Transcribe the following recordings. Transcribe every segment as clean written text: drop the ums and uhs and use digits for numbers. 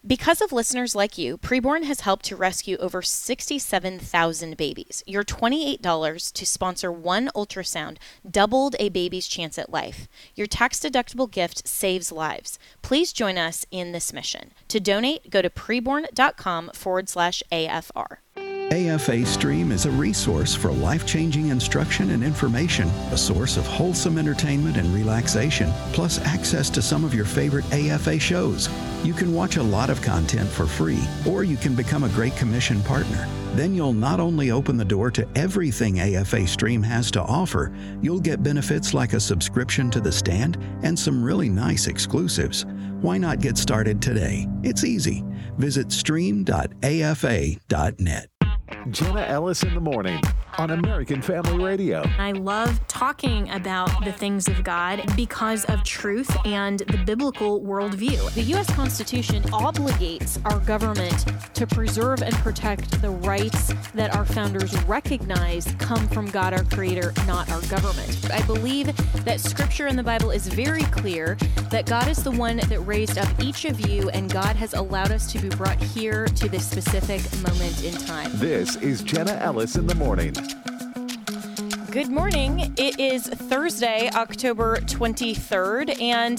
Because of listeners like you, Preborn has helped to rescue over 67,000 babies. Your $28 to sponsor one ultrasound doubled a baby's chance at life. Your tax-deductible gift saves lives. Please join us in this mission. To donate, go to preborn.com/AFR. AFA Stream is a resource for life-changing instruction and information, a source of wholesome entertainment and relaxation, plus access to some of your favorite AFA shows. You can watch a lot of content for free, or you can become a Great Commission partner. Then you'll not only open the door to everything AFA Stream has to offer, you'll get benefits like a subscription to The Stand and some really nice exclusives. Why not get started today? It's easy. Visit stream.afa.net. Jenna Ellis in the morning on American Family Radio. I love talking about the things of God because of truth and the biblical worldview. The U.S. Constitution obligates our government to preserve and protect the rights that our founders recognized come from God, our Creator, not our government. I believe that Scripture in the Bible is very clear that God is the one that raised up each of you, and God has allowed us to be brought here to this specific moment in time. This is Jenna Ellis in the morning. Good morning. It is Thursday, October 23rd, and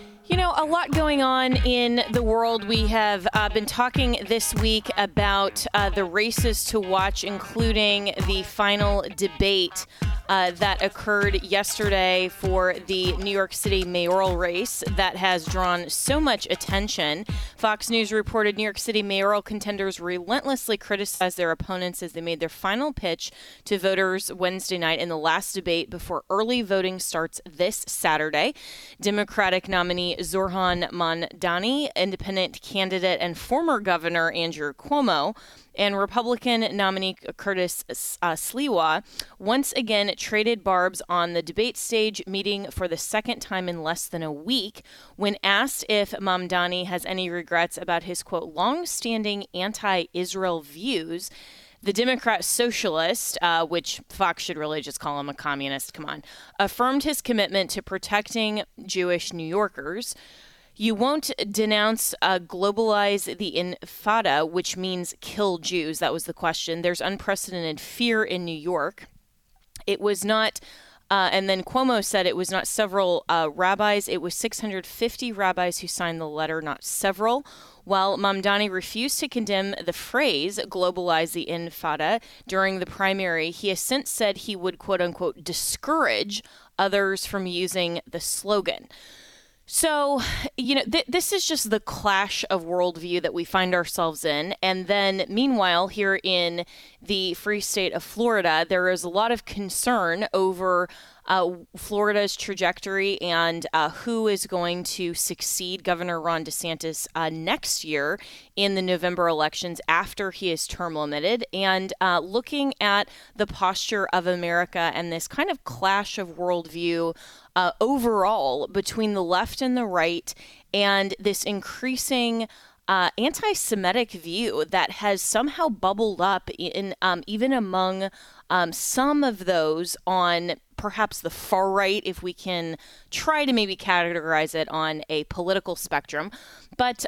a lot going on in the world. We have been talking this week about the races to watch, including the final debate that occurred yesterday for the New York City mayoral race that has drawn so much attention. Fox News reported New York City mayoral contenders relentlessly criticized their opponents as they made their final pitch to voters Wednesday night in the last debate before early voting starts this Saturday. Democratic nominee Zohran Mamdani, independent candidate and former governor Andrew Cuomo, and Republican nominee Curtis Sliwa once again traded barbs on the debate stage, meeting for the second time in less than a week. When asked if Mamdani has any regrets about his, quote, long-standing anti-Israel views, the Democrat socialist, which Fox should really just call him a communist, affirmed his commitment to protecting Jewish New Yorkers. You won't denounce, globalize the Intifada, which means kill Jews. That was the question. There's unprecedented fear in New York. It was not, and then Cuomo said it was not several rabbis. It was 650 rabbis who signed the letter, not several. While Mamdani refused to condemn the phrase globalize the Intifada during the primary, he has since said he would, quote unquote, discourage others from using the slogan. So, this is just the clash of worldview that we find ourselves in. And then, meanwhile, here in the free state of Florida, there is a lot of concern over Florida's trajectory and who is going to succeed Governor Ron DeSantis next year in the November elections after he is term limited, and looking at the posture of America and this kind of clash of worldview overall between the left and the right, and this increasing anti-Semitic view that has somehow bubbled up in even among some of those on perhaps the far right, if we can try to maybe categorize it on a political spectrum. But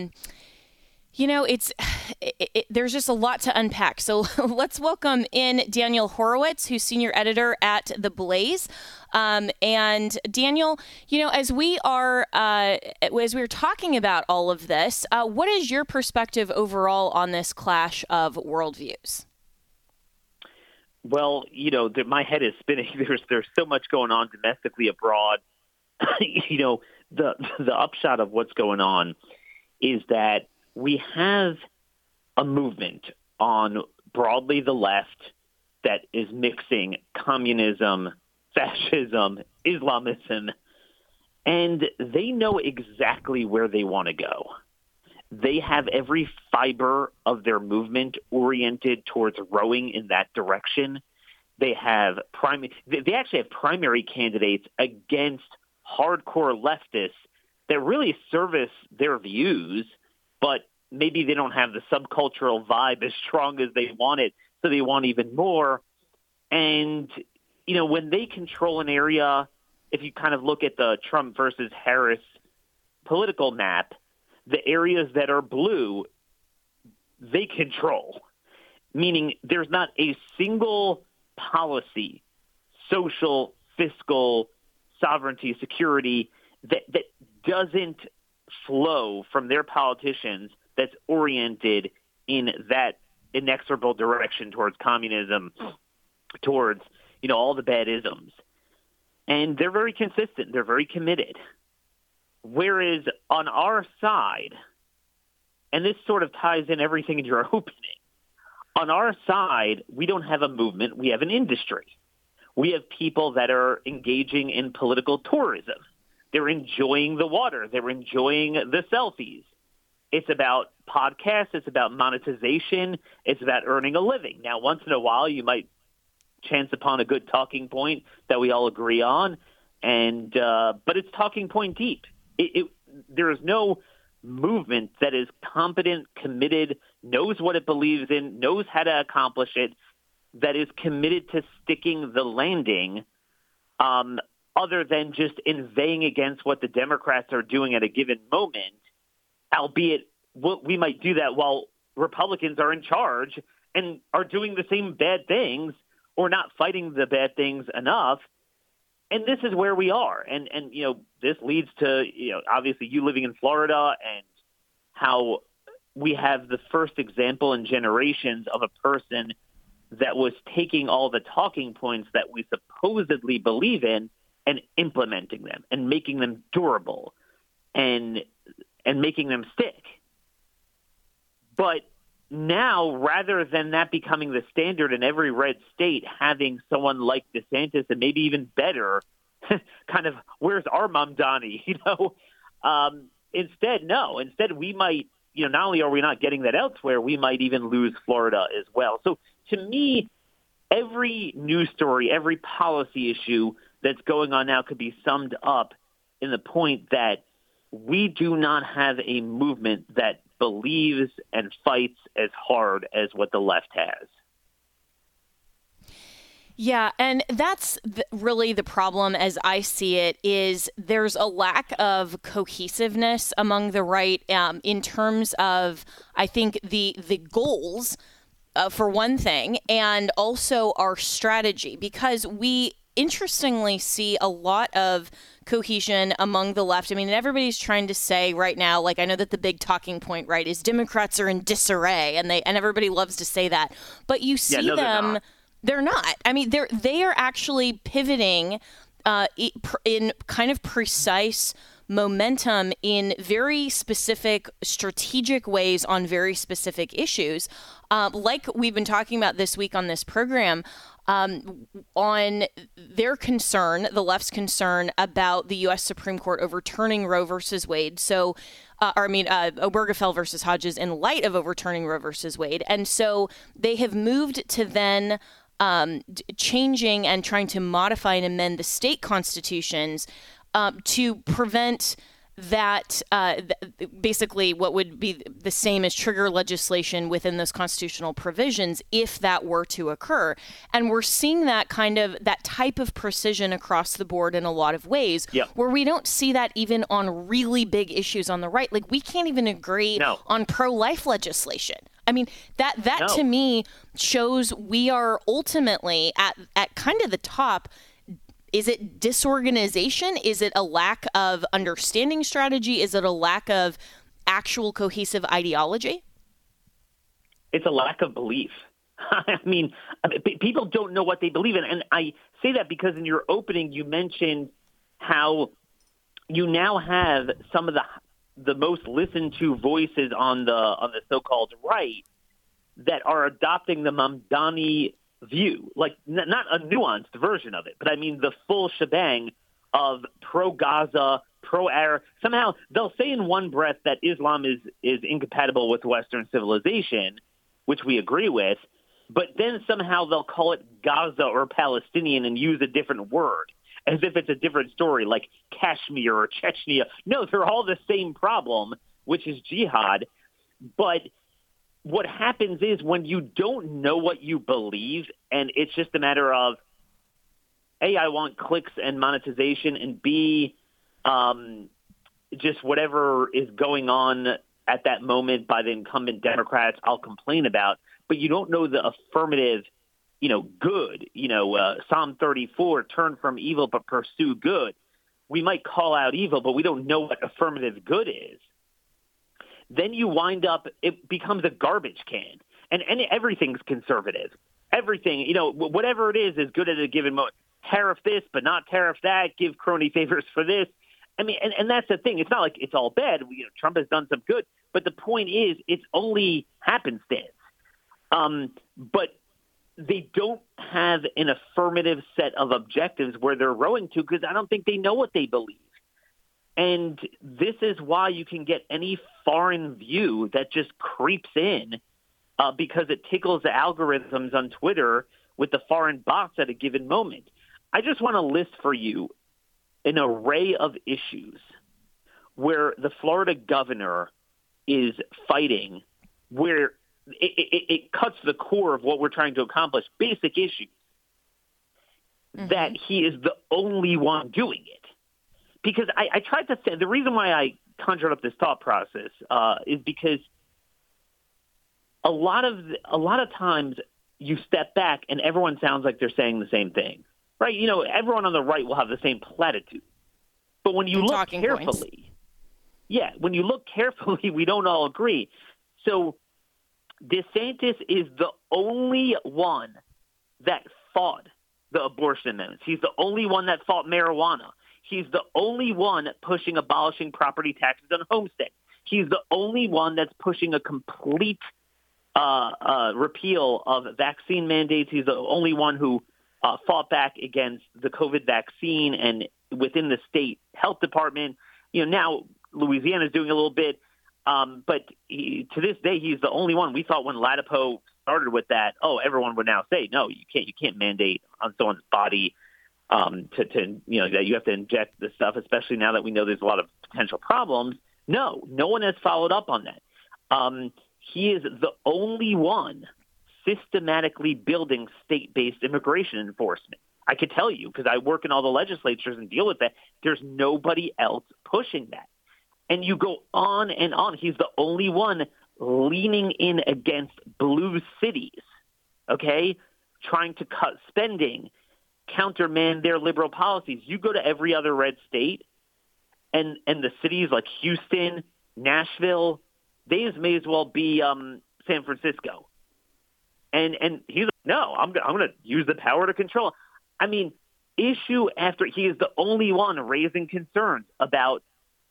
there's just a lot to unpack. So let's welcome in Daniel Horowitz, who's senior editor at The Blaze. And Daniel, as we are talking about all of this, what is your perspective overall on this clash of worldviews? Well, my head is spinning. There's so much going on domestically, abroad. The upshot of what's going on is that we have a movement on broadly the left that is mixing communism, fascism, Islamism, and they know exactly where they want to go. They have every fiber of their movement oriented towards rowing in that direction. They actually have primary candidates against hardcore leftists that really service their views, but maybe they don't have the subcultural vibe as strong as they want it, so they want even more. And, when they control an area, if you kind of look at the Trump versus Harris political map, the areas that are blue, they control, meaning there's not a single policy, social, fiscal, sovereignty, security, that doesn't flow from their politicians that's oriented in that inexorable direction towards communism, towards, all the bad isms. And they're very consistent. They're very committed. Whereas on our side, and this sort of ties in everything in your opening, on our side, we don't have a movement. We have an industry. We have people that are engaging in political tourism. They're enjoying the water. They're enjoying the selfies. It's about podcasts. It's about monetization. It's about earning a living. Now, once in a while, you might chance upon a good talking point that we all agree on, but it's talking point deep. There is no movement that is competent, committed, knows what it believes in, knows how to accomplish it, that is committed to sticking the landing, other than just inveighing against what the Democrats are doing at a given moment, albeit we might do that while Republicans are in charge and are doing the same bad things or not fighting the bad things enough. And this is where we are. And this leads to, obviously you living in Florida and how we have the first example in generations of a person that was taking all the talking points that we supposedly believe in and implementing them and making them durable and making them stick. But now, rather than that becoming the standard in every red state, having someone like DeSantis and maybe even better, kind of, where's our Mamdani? Instead we might, not only are we not getting that elsewhere, we might even lose Florida as well. So to me, every news story, every policy issue that's going on now could be summed up in the point that we do not have a movement that believes and fights as hard as what the left has. Yeah, and that's really the problem as I see it, is there's a lack of cohesiveness among the right in terms of, I think, the goals, for one thing, and also our strategy, because we interestingly see a lot of cohesion among the left. I mean, everybody's trying to say right now, like, I know that the big talking point, right, is Democrats are in disarray, and everybody loves to say that, but you see them. They're not. I mean, they are actually pivoting in kind of precise momentum in very specific strategic ways on very specific issues, like we've been talking about this week on this program, on their concern, the left's concern about the U.S. Supreme Court overturning Roe versus Wade. So, Obergefell versus Hodges in light of overturning Roe versus Wade. And so they have moved to then changing and trying to modify and amend the state constitutions to prevent that basically what would be the same as trigger legislation within those constitutional provisions if that were to occur. And we're seeing that that type of precision across the board in a lot of ways, where we don't see that even on really big issues on the right. Like, we can't even agree on pro-life legislation. I mean, that to me shows we are ultimately at kind of the top. Is it disorganization? Is it a lack of understanding strategy? Is it a lack of actual cohesive ideology? It's a lack of belief. I mean, people don't know what they believe in. And I say that because in your opening, you mentioned how you now have some of the most listened to voices on the so-called right that are adopting the Mamdani view, like not a nuanced version of it, but I mean the full shebang of pro-Gaza, pro-Arab. Somehow they'll say in one breath that Islam is incompatible with Western civilization, which we agree with, but then somehow they'll call it Gaza or Palestinian and use a different word, as if it's a different story, like Kashmir or Chechnya. No, they're all the same problem, which is jihad. But what happens is when you don't know what you believe, and it's just a matter of, A, I want clicks and monetization, and B, just whatever is going on at that moment by the incumbent Democrats, I'll complain about. But you don't know the affirmative, good, Psalm 34, turn from evil but pursue good. We might call out evil, but we don't know what affirmative good is. Then you wind up, it becomes a garbage can. And everything's conservative. Everything, whatever it is good at a given moment. Tariff this, but not tariff that. Give crony favors for this. I mean, and that's the thing. It's not like it's all bad. Trump has done some good. But the point is, it's only happenstance. But they don't have an affirmative set of objectives where they're rowing to, because I don't think they know what they believe. And this is why you can get any foreign view that just creeps in because it tickles the algorithms on Twitter with the foreign bots at a given moment. I just want to list for you an array of issues where the Florida governor is fighting, where it cuts the core of what we're trying to accomplish, basic issues, that he is the only one doing it. Because I tried to say, the reason why I conjured up this thought process is because a lot of times you step back and everyone sounds like they're saying the same thing, right? Everyone on the right will have the same platitude. But when you look carefully, when you look carefully, we don't all agree. So DeSantis is the only one that fought the abortion amendments. He's the only one that fought marijuana. He's the only one pushing abolishing property taxes on homestead. He's the only one that's pushing a complete repeal of vaccine mandates. He's the only one who fought back against the COVID vaccine, and within the state health department. Now Louisiana is doing a little bit, but to this day, he's the only one. We thought when Latipo started with that, everyone would now say, no, you can't mandate on someone's body that you have to inject the stuff, especially now that we know there's a lot of potential problems. No one has followed up on that. He is the only one systematically building state-based immigration enforcement. I could tell you, because I work in all the legislatures and deal with that, there's nobody else pushing that. And you go on and on. He's the only one leaning in against blue cities, okay, trying to cut spending, countermand their liberal policies. You go to every other red state, and the cities like Houston, Nashville, they may as well be San Francisco. And he's like, no, I'm going to use the power to control. I mean, issue after, he is the only one raising concerns about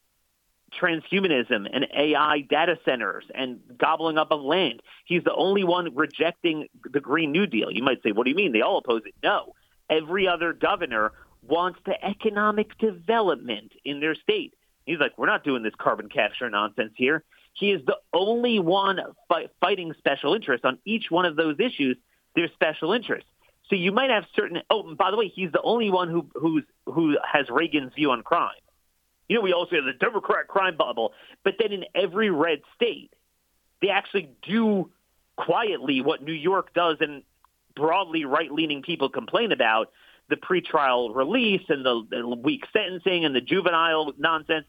transhumanism and AI data centers and gobbling up of land. He's the only one rejecting the Green New Deal. You might say, what do you mean? They all oppose it. No. Every other governor wants the economic development in their state. He's like, we're not doing this carbon capture nonsense here. He is the only one fighting special interests on each one of those issues. There's special interests. So you might have certain. Oh, and by the way, he's the only one who has Reagan's view on crime. We also have the Democrat crime bubble, but then in every red state, they actually do quietly what New York does, and broadly right-leaning people complain about, the pretrial release and the weak sentencing and the juvenile nonsense.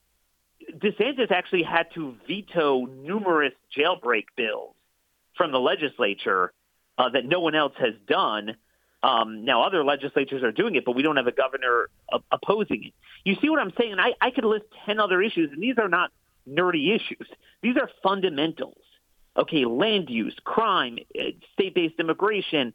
DeSantis actually had to veto numerous jailbreak bills from the legislature that no one else has done. Now, other legislatures are doing it, but we don't have a governor opposing it. You see what I'm saying? I could list 10 other issues, and these are not nerdy issues. These are fundamentals. Okay, land use, crime, state-based immigration.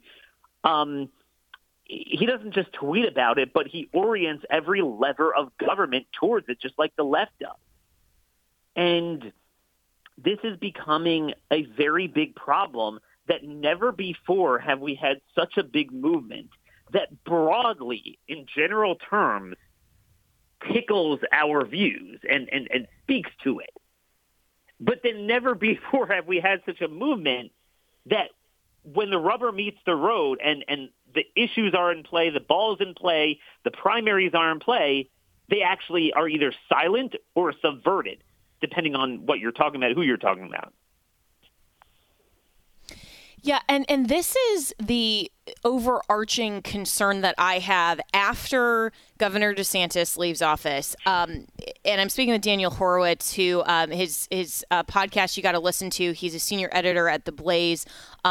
He doesn't just tweet about it, but he orients every lever of government towards it, just like the left does. And this is becoming a very big problem that never before have we had such a big movement that broadly, in general terms, tickles our views and speaks to it. But then never before have we had such a movement that when the rubber meets the road and the issues are in play, the ball's in play, the primaries are in play, they actually are either silent or subverted, depending on what you're talking about, who you're talking about. Yeah, and this is the overarching concern that I have after Governor DeSantis leaves office. And I'm speaking with Daniel Horowitz, who his podcast you got to listen to. He's a senior editor at The Blaze.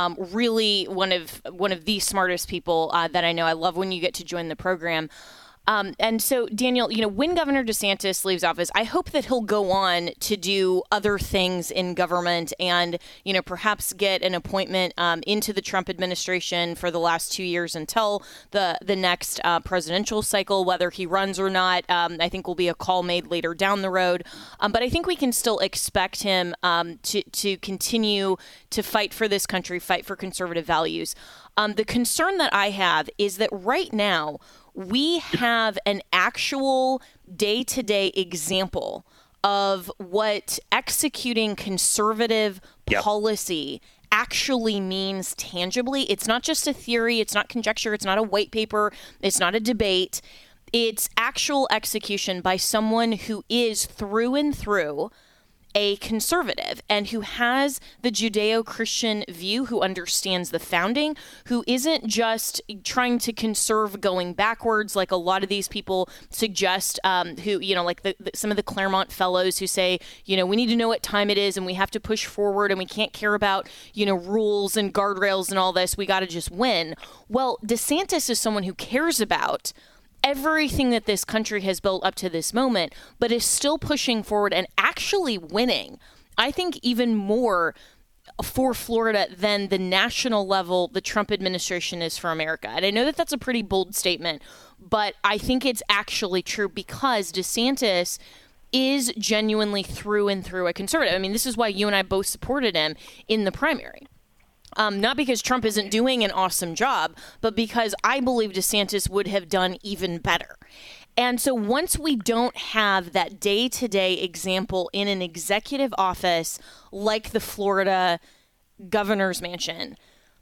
Really one of the smartest people that I know. I love when you get to join the program. And so, Daniel, when Governor DeSantis leaves office, I hope that he'll go on to do other things in government and, perhaps get an appointment into the Trump administration for the last 2 years until the next presidential cycle. Whether he runs or not, I think will be a call made later down the road. But I think we can still expect him to continue to fight for this country, fight for conservative values. The concern that I have is that right now, we have an actual day-to-day example of what executing conservative policy actually means tangibly. It's not just a theory. It's not conjecture. It's not a white paper. It's not a debate. It's actual execution by someone who is through and through a conservative and who has the Judeo-Christian view, who understands the founding, who isn't just trying to conserve going backwards like a lot of these people suggest, who, like some of the Claremont fellows who say, we need to know what time it is and we have to push forward and we can't care about, rules and guardrails and all this. We got to just win. Well, DeSantis is someone who cares about everything that this country has built up to this moment, but is still pushing forward and actually winning, I think, even more for Florida than the national level the Trump administration is for America. And I know that that's a pretty bold statement, but I think it's actually true because DeSantis is genuinely through and through a conservative. I mean, this is why you and I both supported him in the primary. Not because Trump isn't doing an awesome job, but because I believe DeSantis would have done even better. And so once we don't have that day-to-day example in an executive office like the Florida governor's mansion,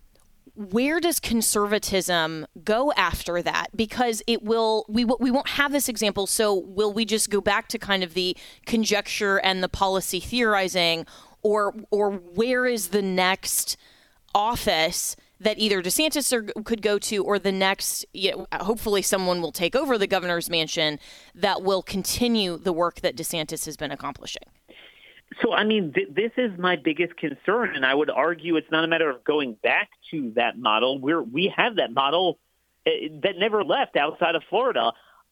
where does conservatism go after that? Because we won't have this example. So will we just go back to kind of the conjecture and the policy theorizing, or where is the next office that either DeSantis could go to, or the next, hopefully someone will take over the governor's mansion that will continue the work that DeSantis has been accomplishing? So, I mean, this is my biggest concern, and I would argue it's not a matter of going back to that model. We have that model that never left outside of Florida.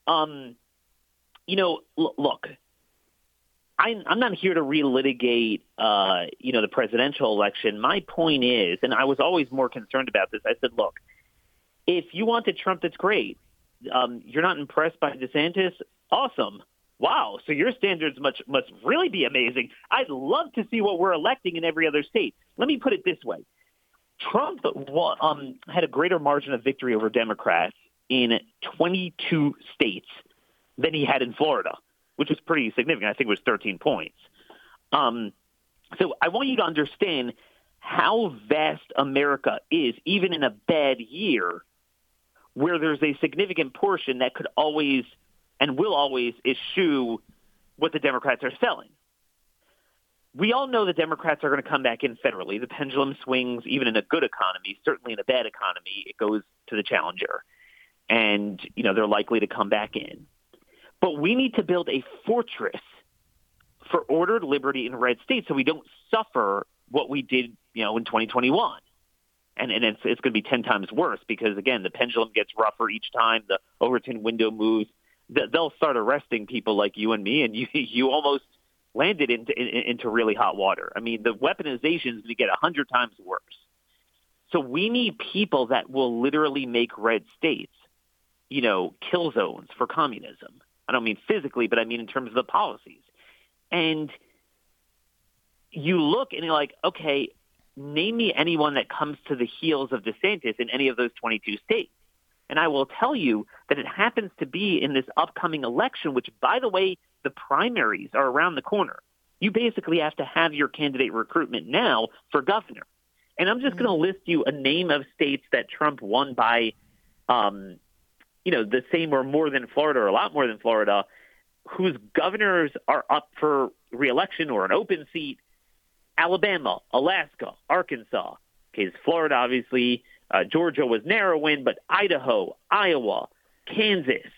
Look, I'm not here to relitigate, the presidential election. My point is, and I was always more concerned about this, I said, look, if you want a Trump, that's great. You're not impressed by DeSantis? Awesome. Wow. So your standards must really be amazing. I'd love to see what we're electing in every other state. Let me put it this way. Trump had a greater margin of victory over Democrats in 22 states than he had in Florida, which was pretty significant. I think it was 13 points. So I want you to understand how vast America is, even in a bad year, where there's a significant portion that could always and will always eschew what the Democrats are selling. We all know the Democrats are going to come back in federally. The pendulum swings even in a good economy. Certainly in a bad economy, it goes to the challenger. And, they're likely to come back in. But we need to build a fortress for ordered liberty in red states so we don't suffer what we did, in 2021. And it's going to be 10 times worse because, again, the pendulum gets rougher each time. The Overton window moves. They'll start arresting people like you and me, and you almost landed into really hot water. I mean, the weaponization is going to get 100 times worse. So we need people that will literally make red states, kill zones for communism. I don't mean physically, but I mean in terms of the policies. And you look and you're like, okay, name me anyone that comes to the heels of DeSantis in any of those 22 states. And I will tell you that it happens to be in this upcoming election, which, by the way, the primaries are around the corner. You basically have to have your candidate recruitment now for governor. And I'm just going to list you a name of states that Trump won by, the same or more than Florida, or a lot more than Florida, whose governors are up for reelection or an open seat: Alabama, Alaska, Arkansas, Okay, it's Florida, obviously. Georgia was narrow win, but Idaho, Iowa, Kansas,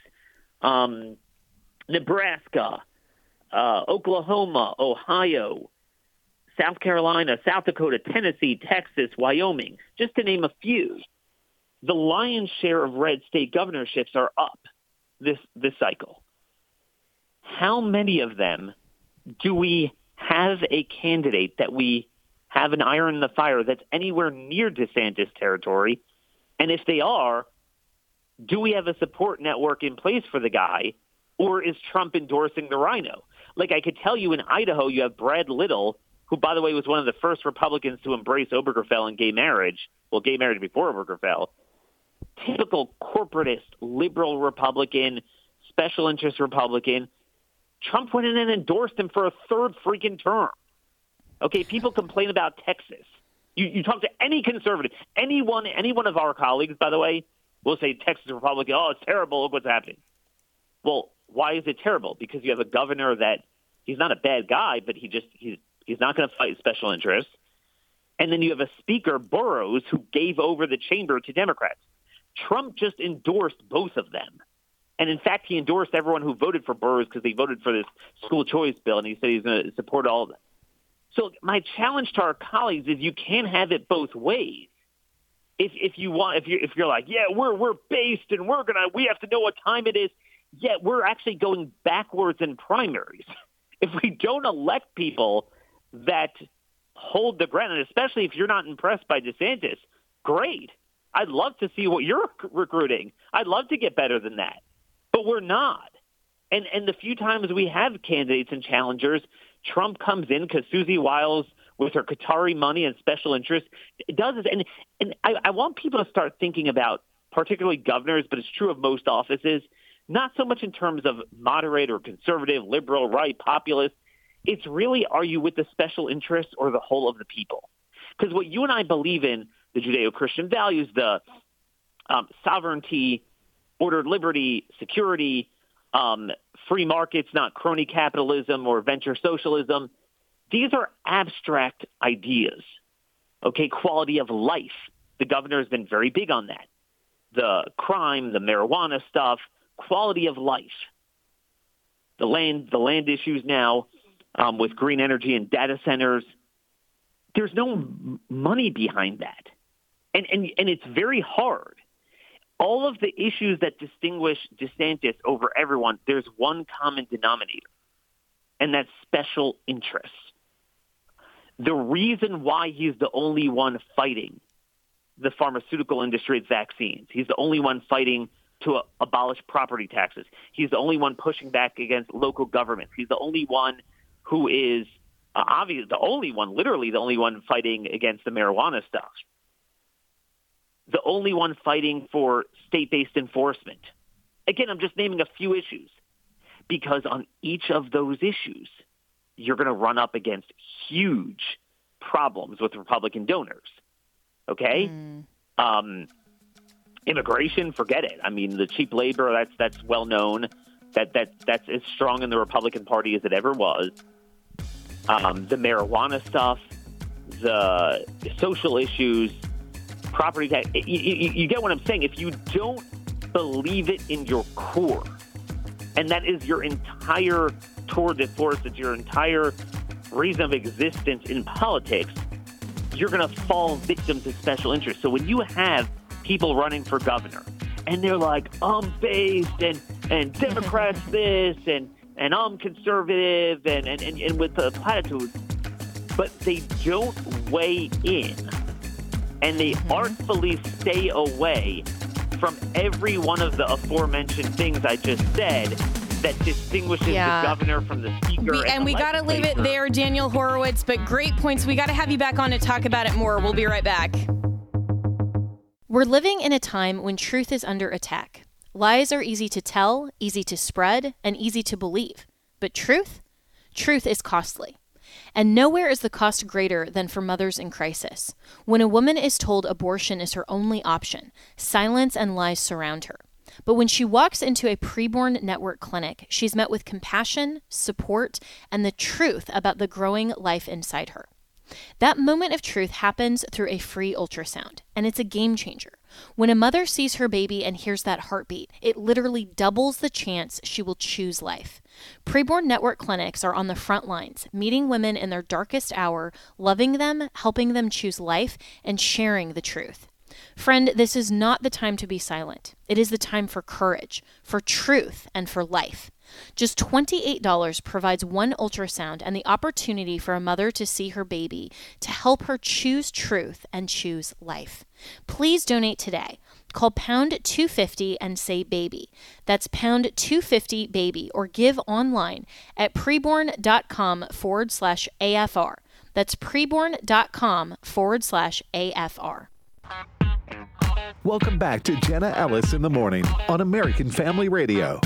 Nebraska, Oklahoma, Ohio, South Carolina, South Dakota, Tennessee, Texas, Wyoming, just to name a few. The lion's share of red state governorships are up this cycle. How many of them do we have a candidate that we have an iron in the fire that's anywhere near DeSantis territory? And if they are, do we have a support network in place for the guy, or is Trump endorsing the rhino? Like, I could tell you in Idaho, you have Brad Little, who, by the way, was one of the first Republicans to embrace Obergefell and gay marriage. Well, gay marriage before Obergefell. Typical corporatist, liberal Republican, special interest Republican. Trump went in and endorsed him for a third freaking term. Okay, people complain about Texas. You talk to any conservative, any one of our colleagues, by the way, will say Texas Republican, oh, it's terrible, look what's happening. Well, why is it terrible? Because you have a governor that he's not a bad guy, but he's not going to fight special interests. And then you have a speaker, Burrows, who gave over the chamber to Democrats. Trump just endorsed both of them. And in fact, he endorsed everyone who voted for Burrows because they voted for this school choice bill, and he said he's going to support all of them. So my challenge to our colleagues is you can't have it both ways. If you're like, yeah, we're based and we have to know what time it is. Yeah, we're actually going backwards in primaries. If we don't elect people that hold the ground, and especially if you're not impressed by DeSantis, great. I'd love to see what you're recruiting. I'd love to get better than that. But we're not. And the few times we have candidates and challengers, Trump comes in because Susie Wiles, with her Qatari money and special interests, does this. And I want people to start thinking about, particularly governors, but it's true of most offices, not so much in terms of moderate or conservative, liberal, right, populist. It's really, are you with the special interests or the whole of the people? Because what you and I believe in, the Judeo-Christian values, the sovereignty, ordered liberty, security, free markets, not crony capitalism or venture socialism. These are abstract ideas. Okay, quality of life. The governor has been very big on that. The crime, the marijuana stuff, quality of life. The land issues now with green energy and data centers. There's no money behind that. And it's very hard. All of the issues that distinguish DeSantis over everyone, there's one common denominator, and that's special interests. The reason why he's the only one fighting the pharmaceutical industry's vaccines, he's the only one fighting to abolish property taxes, he's the only one pushing back against local governments, he's the only one who is literally the only one fighting against the marijuana stuff. The only one fighting for state-based enforcement. Again, I'm just naming a few issues because on each of those issues, you're going to run up against huge problems with Republican donors. Okay? Immigration, forget it. I mean, the cheap labor, that's well known. That's as strong in the Republican Party as it ever was. The marijuana stuff, the social issues, property tax. You get what I'm saying? If you don't believe it in your core, and that is your entire tour de force, it's your entire reason of existence in politics, you're going to fall victim to special interests. So when you have people running for governor, and they're like, I'm based, and Democrats this, and I'm conservative, and with the platitudes, but they don't weigh in. And they artfully stay away from every one of the aforementioned things I just said that distinguishes the governor from the speaker. And we got to leave it there, Daniel Horowitz, but great points. We got to have you back on to talk about it more. We'll be right back. We're living in a time when truth is under attack. Lies are easy to tell, easy to spread, and easy to believe. But truth? Truth is costly. And nowhere is the cost greater than for mothers in crisis. When a woman is told abortion is her only option, silence and lies surround her. But when she walks into a preborn network clinic, she's met with compassion, support, and the truth about the growing life inside her. That moment of truth happens through a free ultrasound, and it's a game changer. When a mother sees her baby and hears that heartbeat, it literally doubles the chance she will choose life. Preborn Network clinics are on the front lines, meeting women in their darkest hour, loving them, helping them choose life, and sharing the truth. Friend, this is not the time to be silent. It is the time for courage, for truth, and for life. Just $28 provides one ultrasound and the opportunity for a mother to see her baby, to help her choose truth and choose life. Please donate today. Call pound 250 and say baby. That's pound 250 baby, or give online at preborn.com/AFR. That's preborn.com/AFR. Welcome back to Jenna Ellis in the Morning on American Family Radio.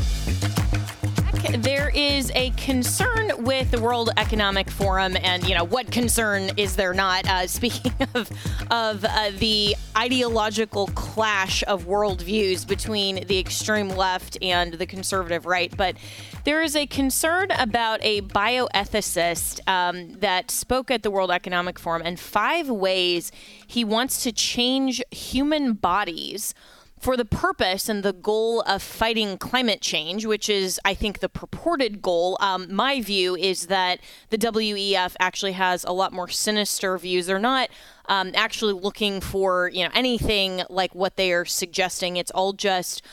There is a concern with the World Economic Forum, and what concern is there not? Speaking of the ideological clash of worldviews between the extreme left and the conservative right, but there is a concern about a bioethicist that spoke at the World Economic Forum, and 5 ways he wants to change human bodies for the purpose and the goal of fighting climate change, which is, I think, the purported goal. My view is that the WEF actually has a lot more sinister views. They're not actually looking for anything like what they are suggesting. It's all just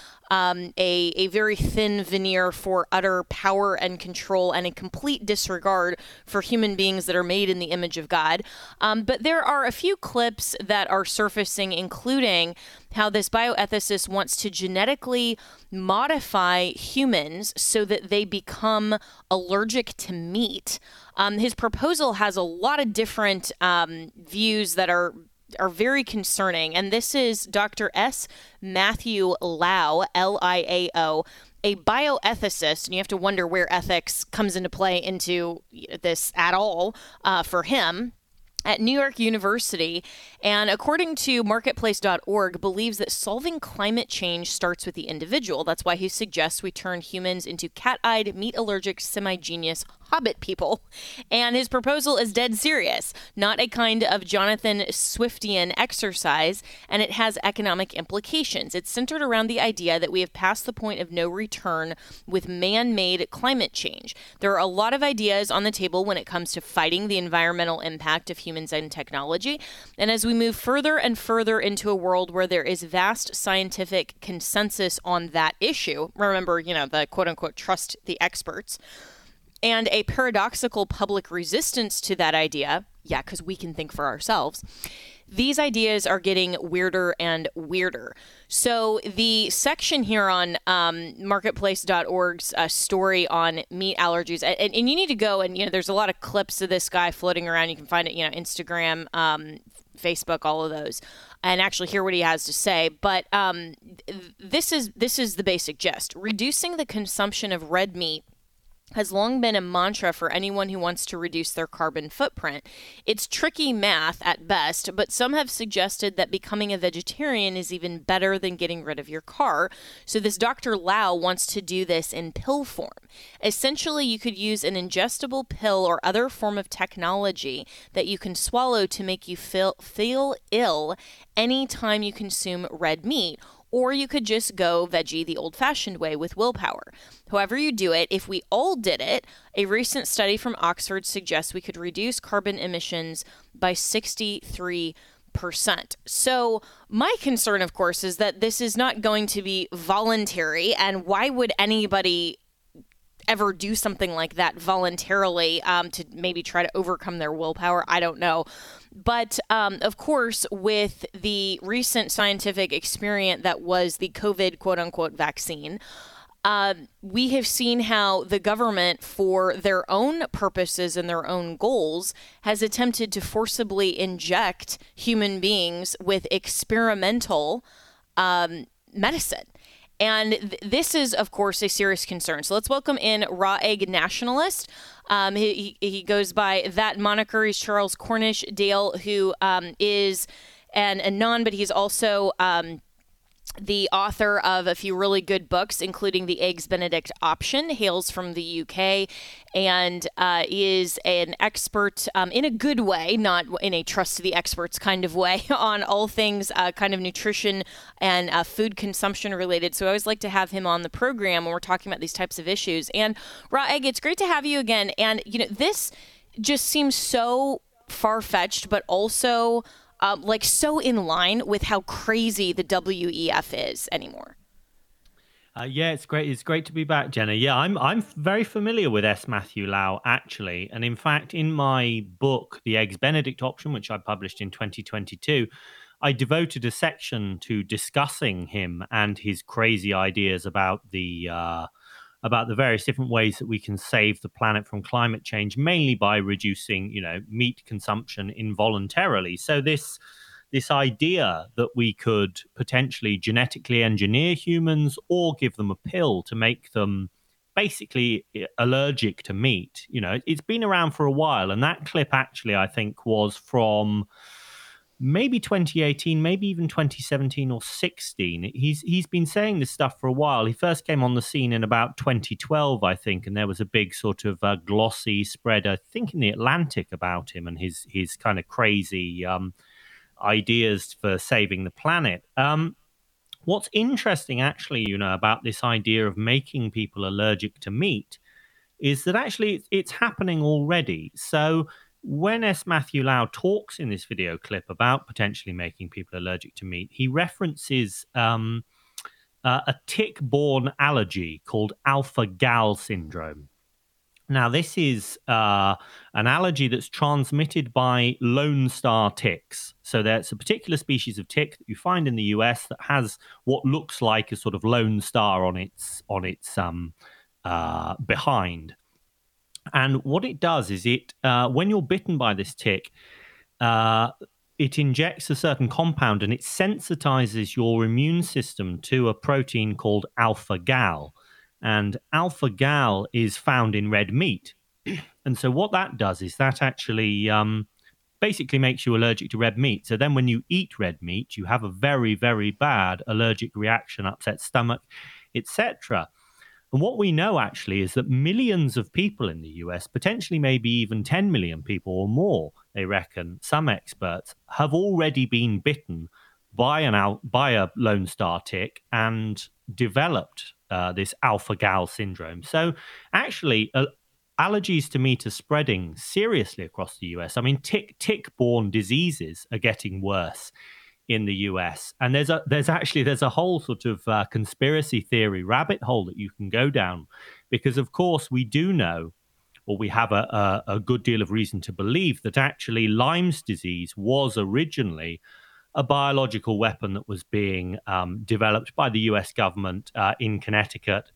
a very thin veneer for utter power and control and a complete disregard for human beings that are made in the image of God. But there are a few clips that are surfacing, including how this bioethicist wants to genetically modify humans so that they become allergic to meat. His proposal has a lot of different views that are very concerning. And this is Dr. S. Matthew Liao, Liao, a bioethicist. And you have to wonder where ethics comes into play into this at all for him. At New York University, and according to marketplace.org, believes that solving climate change starts with the individual. That's why he suggests we turn humans into cat-eyed, meat-allergic, semi-genius hobbit people. And his proposal is dead serious, not a kind of Jonathan Swiftian exercise, and it has economic implications. It's centered around the idea that we have passed the point of no return with man-made climate change. There are a lot of ideas on the table when it comes to fighting the environmental impact of humans and technology. And as we move further and further into a world where there is vast scientific consensus on that issue, remember, the quote-unquote trust the experts, and a paradoxical public resistance to that idea, because we can think for ourselves, these ideas are getting weirder and weirder. So the section here on marketplace.org's story on meat allergies, and you need to go and, there's a lot of clips of this guy floating around. You can find it, Instagram, Facebook, all of those, and actually hear what he has to say. But this is the basic gist. Reducing the consumption of red meat has long been a mantra for anyone who wants to reduce their carbon footprint. It's tricky math at best, but some have suggested that becoming a vegetarian is even better than getting rid of your car. So this Dr. Liao wants to do this in pill form. Essentially, you could use an ingestible pill or other form of technology that you can swallow to make you feel ill anytime you consume red meat. Or you could just go veggie the old-fashioned way with willpower. However you do it, if we all did it, a recent study from Oxford suggests we could reduce carbon emissions by 63%. So my concern, of course, is that this is not going to be voluntary, and why would anybody ever do something like that voluntarily to maybe try to overcome their willpower? I don't know. But of course, with the recent scientific experiment that was the COVID quote-unquote vaccine, we have seen how the government, for their own purposes and their own goals, has attempted to forcibly inject human beings with experimental medicine. And this is, of course, a serious concern. So let's welcome in Raw Egg Nationalist. He goes by that moniker. He's Charles Cornish Dale, who is an anon, but he's also the author of a few really good books, including The Eggs Benedict Option, hails from the UK, and is an expert in a good way, not in a trust the experts kind of way, on all things kind of nutrition and food consumption related. So I always like to have him on the program when we're talking about these types of issues. And Raw Egg, it's great to have you again. And, this just seems so far-fetched, but also so in line with how crazy the WEF is anymore. Yeah, it's great. It's great to be back, Jenna. Yeah, I'm very familiar with S. Matthew Lau, actually. And in fact, in my book, The Eggs Benedict Option, which I published in 2022, I devoted a section to discussing him and his crazy ideas about the various different ways that we can save the planet from climate change, mainly by reducing, meat consumption involuntarily. So this idea that we could potentially genetically engineer humans or give them a pill to make them basically allergic to meat, it's been around for a while. And that clip actually, I think, was from maybe 2018, maybe even 2017 or 16. He's been saying this stuff for a while. He first came on the scene in about 2012, I think, and there was a big sort of glossy spread, I think, in the Atlantic about him and his kind of crazy ideas for saving the planet. What's interesting, actually, about this idea of making people allergic to meat is that actually it's happening already. So when S. Matthew Lau talks in this video clip about potentially making people allergic to meat, he references a tick-borne allergy called alpha-gal syndrome. Now, this is an allergy that's transmitted by Lone Star ticks. So there's a particular species of tick that you find in the US that has what looks like a sort of lone star on its behind. And what it does is when you're bitten by this tick, it injects a certain compound and it sensitizes your immune system to a protein called alpha-gal. And alpha-gal is found in red meat. And so what that does is that actually basically makes you allergic to red meat. So then when you eat red meat, you have a very, very bad allergic reaction, upset stomach, etc. And what we know actually is that millions of people in the US, potentially maybe even 10 million people or more, they reckon, some experts, have already been bitten by a Lone Star tick and developed this alpha-gal syndrome. So actually, allergies to meat are spreading seriously across the US. I mean, tick-borne diseases are getting worse in the US. And there's a whole sort of conspiracy theory rabbit hole that you can go down, because of course we do know, or we have a good deal of reason to believe, that actually Lyme's disease was originally a biological weapon that was being developed by the US government in Connecticut.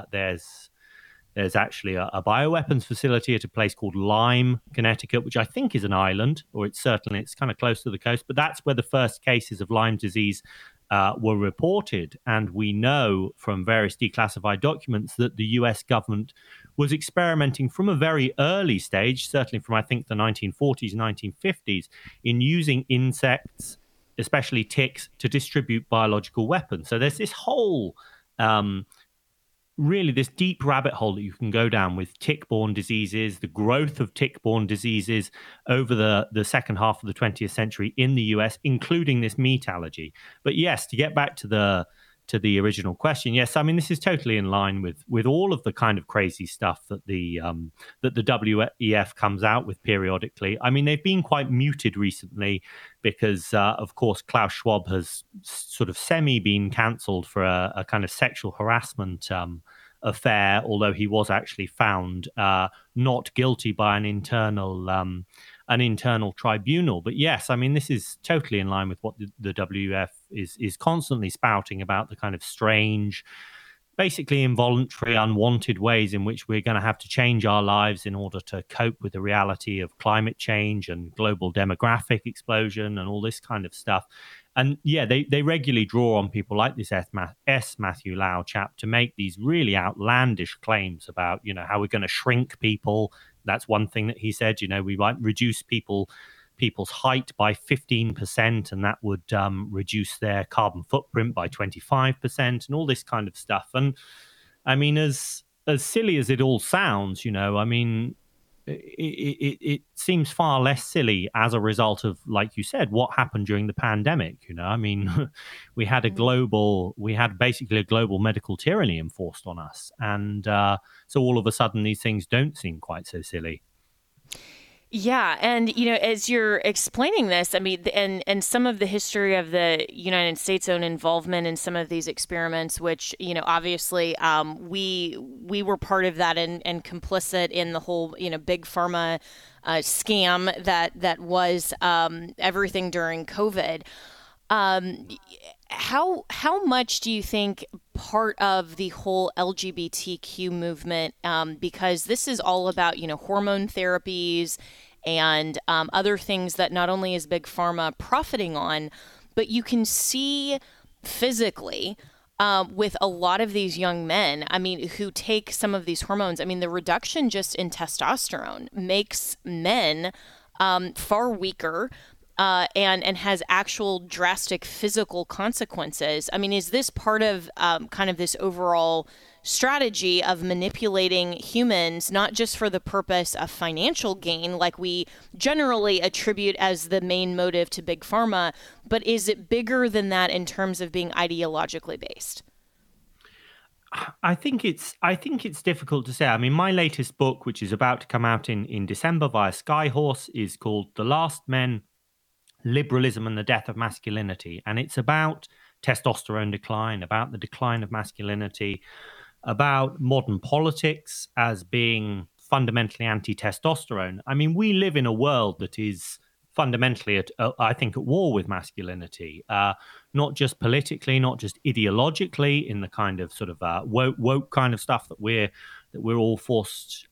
There's actually a bioweapons facility at a place called Lyme, Connecticut, which I think is an island, or it's kind of close to the coast. But that's where the first cases of Lyme disease were reported. And we know from various declassified documents that the US government was experimenting from a very early stage, certainly from, I think, the 1940s, 1950s, in using insects, especially ticks, to distribute biological weapons. So there's this whole really this deep rabbit hole that you can go down with tick-borne diseases, the growth of tick-borne diseases over the second half of the 20th century in the US, including this meat allergy. But yes, to get back to the original question, yes, I mean, this is totally in line with all of the kind of crazy stuff that the WEF comes out with periodically. I mean, they've been quite muted recently because, of course, Klaus Schwab has sort of been cancelled for a kind of sexual harassment affair, although he was actually found not guilty by an internal tribunal. But yes, I mean, this is totally in line with what the WEF is constantly spouting about, the kind of strange, basically involuntary, unwanted ways in which we're going to have to change our lives in order to cope with the reality of climate change and global demographic explosion and all this kind of stuff. And yeah, they regularly draw on people like this S. Matthew Lau chap to make these really outlandish claims about, how we're going to shrink people. That's one thing that he said, we might reduce people people's height by 15%, and that would reduce their carbon footprint by 25%, and all this kind of stuff. And I mean, as silly as it all sounds, I mean, it seems far less silly as a result of, like you said, what happened during the pandemic. I mean, we had basically a global medical tyranny enforced on us, and so all of a sudden these things don't seem quite so silly. Yeah, and as you're explaining this, I mean, and some of the history of the United States' own involvement in some of these experiments, which obviously we were part of that and complicit in the whole big pharma scam that was everything during COVID. How much do you think part of the whole LGBTQ movement, because this is all about hormone therapies and other things that not only is Big Pharma profiting on, but you can see physically with a lot of these young men, I mean, who take some of these hormones. I mean, the reduction just in testosterone makes men far weaker and has actual drastic physical consequences. I mean, is this part of kind of this overall strategy of manipulating humans, not just for the purpose of financial gain, like we generally attribute as the main motive to Big Pharma, but is it bigger than that in terms of being ideologically based? I think it's difficult to say. I mean, my latest book, which is about to come out in December via Skyhorse, is called The Last Men, Liberalism and the Death of Masculinity. And it's about testosterone decline, about the decline of masculinity, about modern politics as being fundamentally anti-testosterone. I mean, we live in a world that is fundamentally, I think, at war with masculinity, not just politically, not just ideologically, in the kind of sort of woke kind of stuff that we're all forced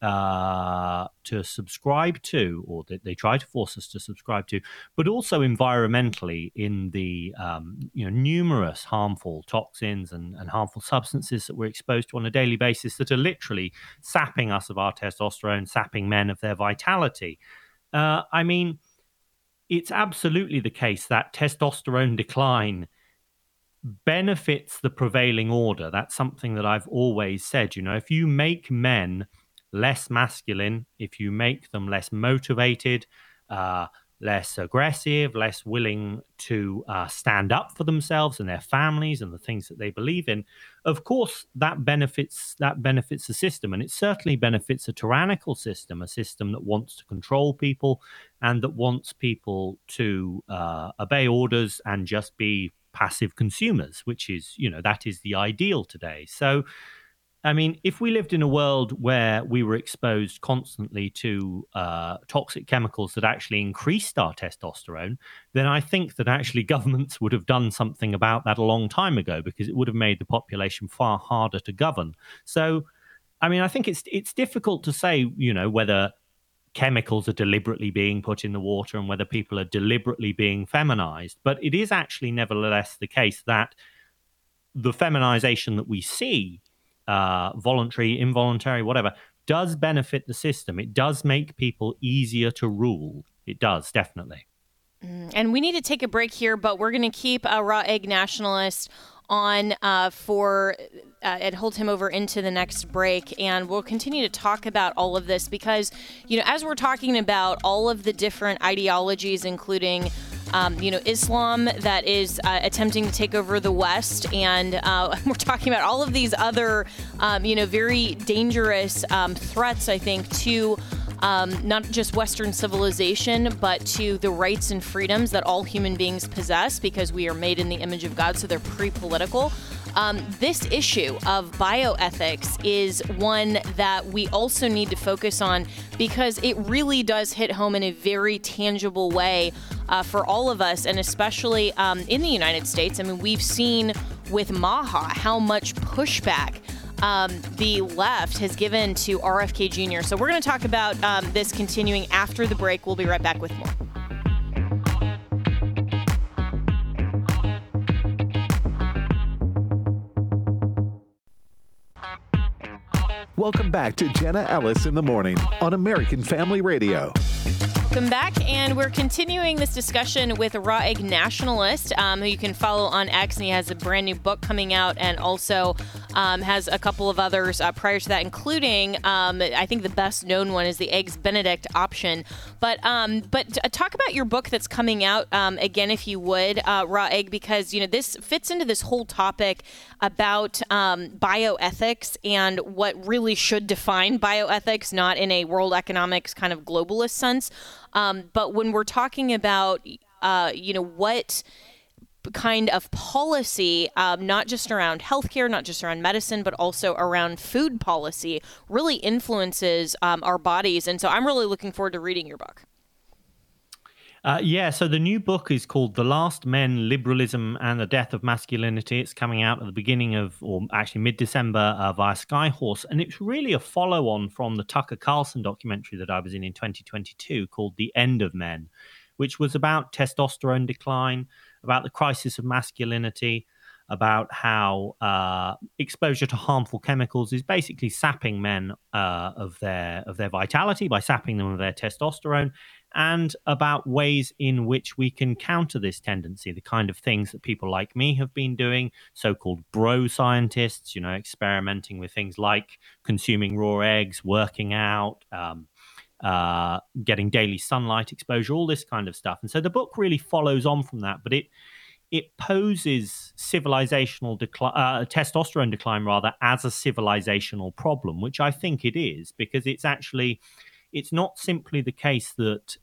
to subscribe to, or that they try to force us to subscribe to, but also environmentally in the numerous harmful toxins and harmful substances that we're exposed to on a daily basis that are literally sapping us of our testosterone, sapping men of their vitality. I mean, it's absolutely the case that testosterone decline benefits the prevailing order. That's something that I've always said. If you make men less masculine, if you make them less motivated, less aggressive, less willing to stand up for themselves and their families and the things that they believe in, of course that benefits the system, and it certainly benefits a tyrannical system, a system that wants to control people and that wants people to obey orders and just be passive consumers, which is, that is the ideal today. So, I mean, if we lived in a world where we were exposed constantly to toxic chemicals that actually increased our testosterone, then I think that actually governments would have done something about that a long time ago, because it would have made the population far harder to govern. So, I mean, I think it's difficult to say, whether chemicals are deliberately being put in the water and whether people are deliberately being feminized. But it is actually nevertheless the case that the feminization that we see, voluntary, involuntary, whatever, does benefit the system. It does make people easier to rule. It does, definitely. And we need to take a break here, but we're going to keep Raw Egg Nationalist on and hold him over into the next break, and we'll continue to talk about all of this because, as we're talking about all of the different ideologies, including Islam that is attempting to take over the West, and we're talking about all of these other, very dangerous threats, I think, to not just Western civilization, but to the rights and freedoms that all human beings possess because we are made in the image of God, so they're pre-political. This issue of bioethics is one that we also need to focus on because it really does hit home in a very tangible way for all of us, and especially in the United States. I mean, we've seen with MAHA how much pushback the left has given to RFK Jr. So we're going to talk about this continuing after the break. We'll be right back with more. Welcome back to Jenna Ellis in the Morning on American Family Radio. Welcome back, and we're continuing this discussion with Raw Egg Nationalist, who you can follow on X, and he has a brand new book coming out, and also has a couple of others prior to that, including I think the best known one is the Eggs Benedict option. But talk about your book that's coming out again, if you would, Raw Egg, because this fits into this whole topic about bioethics and what really should define bioethics, not in a world economics kind of globalist sense. But when we're talking about, what kind of policy, not just around healthcare, not just around medicine, but also around food policy, really influences our bodies. And so I'm really looking forward to reading your book. So the new book is called The Last Men, Liberalism and the Death of Masculinity. It's coming out at the beginning of, or actually mid-December via Skyhorse. And it's really a follow-on from the Tucker Carlson documentary that I was in 2022 called The End of Men, which was about testosterone decline, about the crisis of masculinity, about how exposure to harmful chemicals is basically sapping men of their vitality by sapping them of their testosterone, and about ways in which we can counter this tendency, the kind of things that people like me have been doing, so-called bro scientists, experimenting with things like consuming raw eggs, working out, getting daily sunlight exposure, all this kind of stuff. And so the book really follows on from that, but it poses civilizational decline, testosterone decline rather, as a civilizational problem, which I think it is, because it's not simply the case that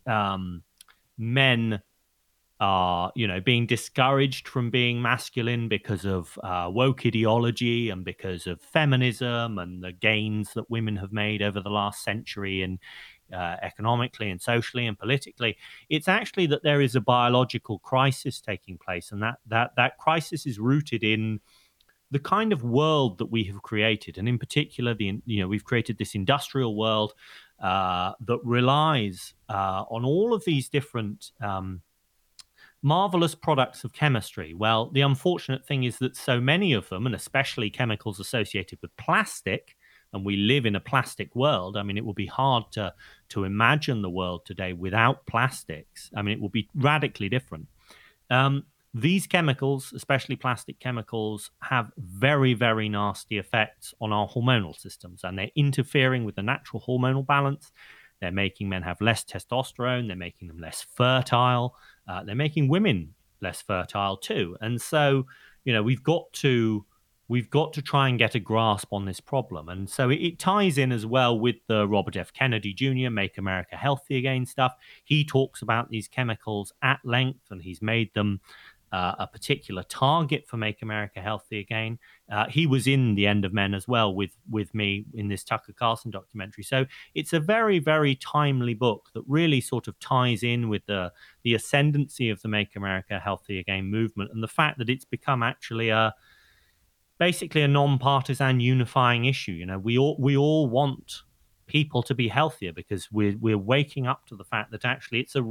men are, being discouraged from being masculine because of woke ideology and because of feminism and the gains that women have made over the last century and economically and socially and politically. It's actually that there is a biological crisis taking place, and that crisis is rooted in the kind of world that we have created, and in particular, we've created this industrial world that relies on all of these different marvelous products of chemistry. Well, the unfortunate thing is that so many of them, and especially chemicals associated with plastic, and we live in a plastic world. I mean, it will be hard to imagine the world today without plastics. I mean, it will be radically different. These chemicals, especially plastic chemicals, have very, very nasty effects on our hormonal systems, and they're interfering with the natural hormonal balance. They're making men have less testosterone. They're making them less fertile. They're making women less fertile too. And so, we've got to try and get a grasp on this problem. And so it ties in as well with the Robert F. Kennedy Jr. Make America Healthy Again stuff. He talks about these chemicals at length, and he's made them a particular target for Make America Healthy Again. He was in The End of Men as well with me in this Tucker Carlson documentary. So it's a very, very timely book that really sort of ties in with the ascendancy of the Make America Healthy Again movement, and the fact that it's become actually basically a non-partisan unifying issue. We all want people to be healthier because we're waking up to the fact that actually it's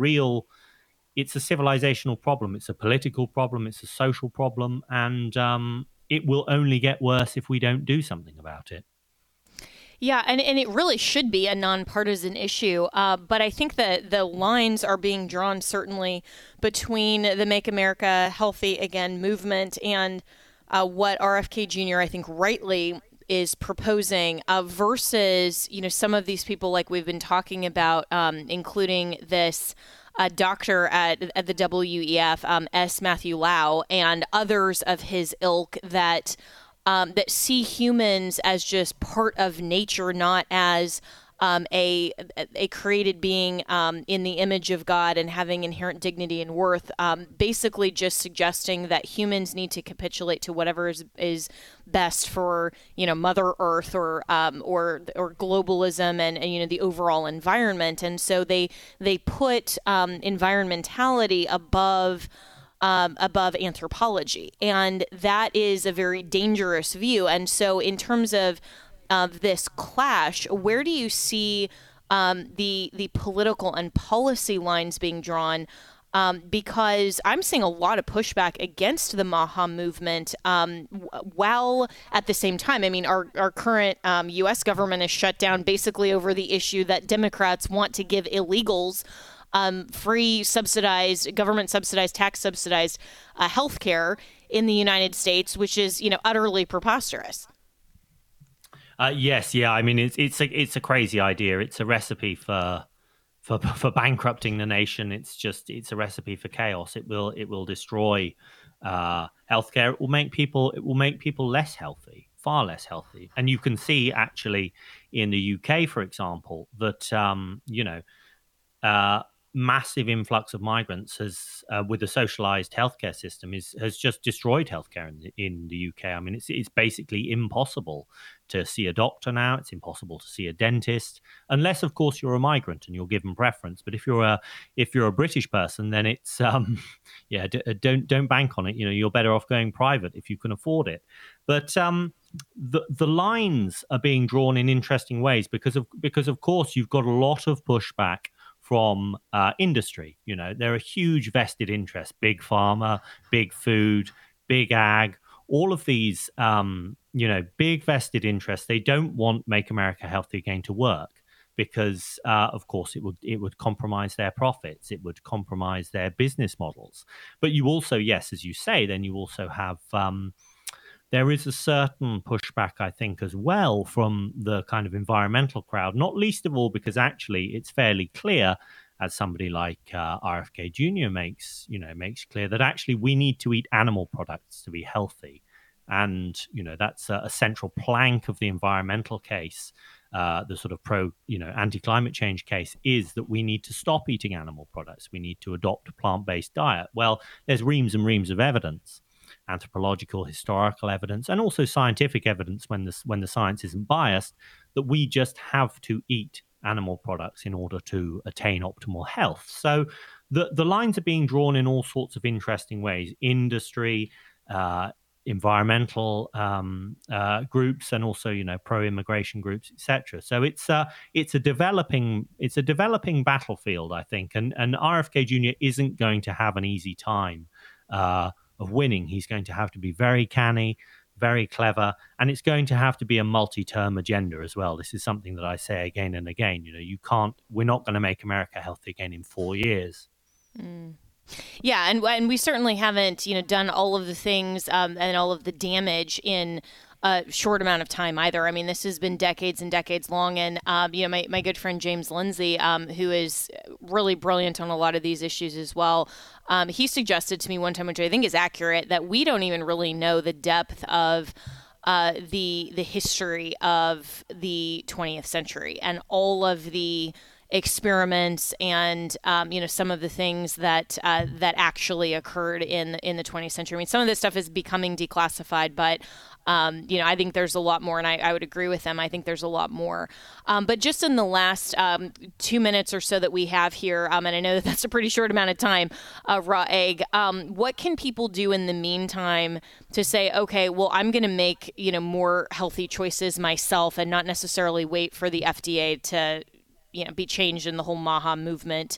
a civilizational problem, it's a political problem, it's a social problem, and it will only get worse if we don't do something about it. Yeah, and it really should be a nonpartisan issue. But I think that the lines are being drawn certainly between the Make America Healthy Again movement and what RFK Jr., I think rightly is proposing versus, some of these people like we've been talking about, including this doctor at the WEF, S. Matthew Lau, and others of his ilk that see humans as just part of nature, not as a created being in the image of God and having inherent dignity and worth, basically just suggesting that humans need to capitulate to whatever is best for Mother Earth or globalism and the overall environment. And so they put environmentality above anthropology, and that is a very dangerous view. And so in terms of this clash, where do you see the political and policy lines being drawn? Because I'm seeing a lot of pushback against the MAHA movement, while at the same time, I mean, our current U.S. government is shut down basically over the issue that Democrats want to give illegals free subsidized, government subsidized, tax subsidized healthcare in the United States, which is, utterly preposterous. Yes, yeah. I mean, it's a crazy idea. It's a recipe for bankrupting the nation. It's a recipe for chaos. It will destroy healthcare. It will make people less healthy, far less healthy. And you can see actually in the UK, for example, that massive influx of migrants has, with a socialized healthcare system, has just destroyed healthcare in the UK. I mean, it's basically impossible to see a doctor now. It's impossible to see a dentist, unless, of course, you're a migrant and you're given preference. But if you're a British person, then it's don't bank on it. You're better off going private if you can afford it. But the lines are being drawn in interesting ways because of course you've got a lot of pushback from industry. There are huge vested interests, big pharma, big food, big ag, all of these, big vested interests. They don't want Make America Healthy Again to work because, of course, it would compromise their profits. It would compromise their business models. But you also, yes, as you say, then you also have there is a certain pushback, I think, as well from the kind of environmental crowd, not least of all because actually it's fairly clear, as somebody like RFK Jr. makes clear, that actually we need to eat animal products to be healthy. And, that's a central plank of the environmental case. The sort of anti-climate change case is that we need to stop eating animal products. We need to adopt a plant-based diet. Well, there's reams and reams of evidence, anthropological, historical evidence, and also scientific evidence when the science isn't biased, that we just have to eat animal products in order to attain optimal health. So the lines are being drawn in all sorts of interesting ways: industry, environmental groups, and also pro-immigration groups, etc. So it's a developing battlefield, I think, and RFK Jr. isn't going to have an easy time of winning. He's going to have to be very canny, very clever, and it's going to have to be a multi-term agenda as well. This is something that I say again and again. We're not going to make America healthy again in 4 years. Yeah, and we certainly haven't, done all of the things and all of the damage in a short amount of time either. I mean, this has been decades and decades long. And, my good friend James Lindsay, who is really brilliant on a lot of these issues as well, he suggested to me one time, which I think is accurate, that we don't even really know the depth of the history of the 20th century and all of the experiments and some of the things that actually occurred in the 20th century. I mean, some of this stuff is becoming declassified, but I think there's a lot more, and I would agree with them. I think there's a lot more. But just in the last 2 minutes or so that we have here, and I know that's a pretty short amount of time, Raw Egg, what can people do in the meantime to say, okay, well, I'm going to make more healthy choices myself and not necessarily wait for the FDA to be changed in the whole MAHA movement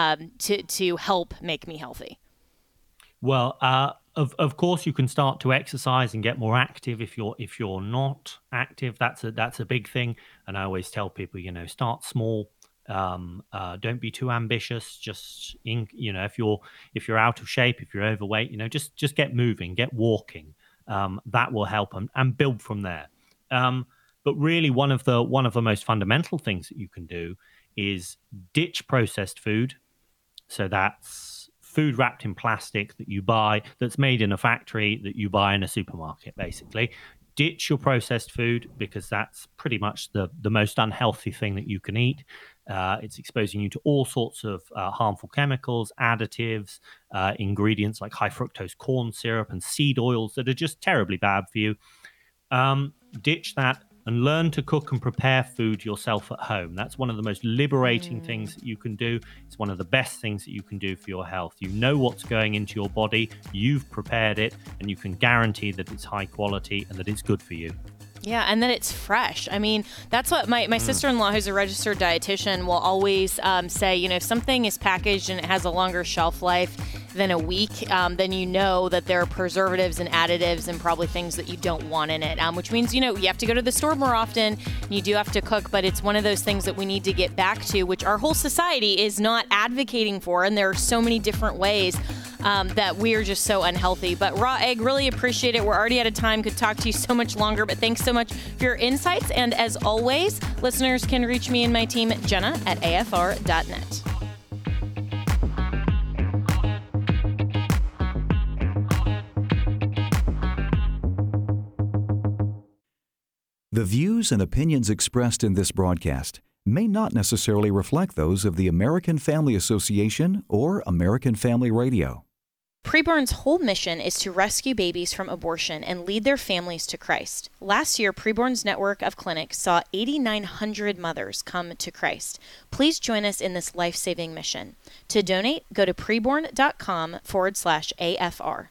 to help make me healthy? Well, of course, you can start to exercise and get more active. If you're not active, that's a big thing. And I always tell people, start small. Don't be too ambitious. Just if you're out of shape, if you're overweight, just get moving, get walking. That will help and build from there. But really, one of the most fundamental things that you can do is ditch processed food. So that's food wrapped in plastic that you buy, that's made in a factory, that you buy in a supermarket, basically. Ditch your processed food because that's pretty much the most unhealthy thing that you can eat. It's exposing you to all sorts of harmful chemicals, additives, ingredients like high fructose corn syrup and seed oils that are just terribly bad for you. Ditch that and learn to cook and prepare food yourself at home. That's one of the most liberating things that you can do. It's one of the best things that you can do for your health. You know what's going into your body, you've prepared it, and you can guarantee that it's high quality and that it's good for you. Yeah, and that it's fresh. I mean, that's what my sister-in-law, who's a registered dietitian, will always say, if something is packaged and it has a longer shelf life, than a week, then you know that there are preservatives and additives and probably things that you don't want in it, which means, you have to go to the store more often. You do have to cook, but it's one of those things that we need to get back to, which our whole society is not advocating for. And there are so many different ways that we are just so unhealthy. But raw egg, really appreciate it. We're already out of time. Could talk to you so much longer, but thanks so much for your insights. And as always, listeners can reach me and my team at jenna@afr.net. The views and opinions expressed in this broadcast may not necessarily reflect those of the American Family Association or American Family Radio. Preborn's whole mission is to rescue babies from abortion and lead their families to Christ. Last year, Preborn's network of clinics saw 8,900 mothers come to Christ. Please join us in this life-saving mission. To donate, go to preborn.com/AFR.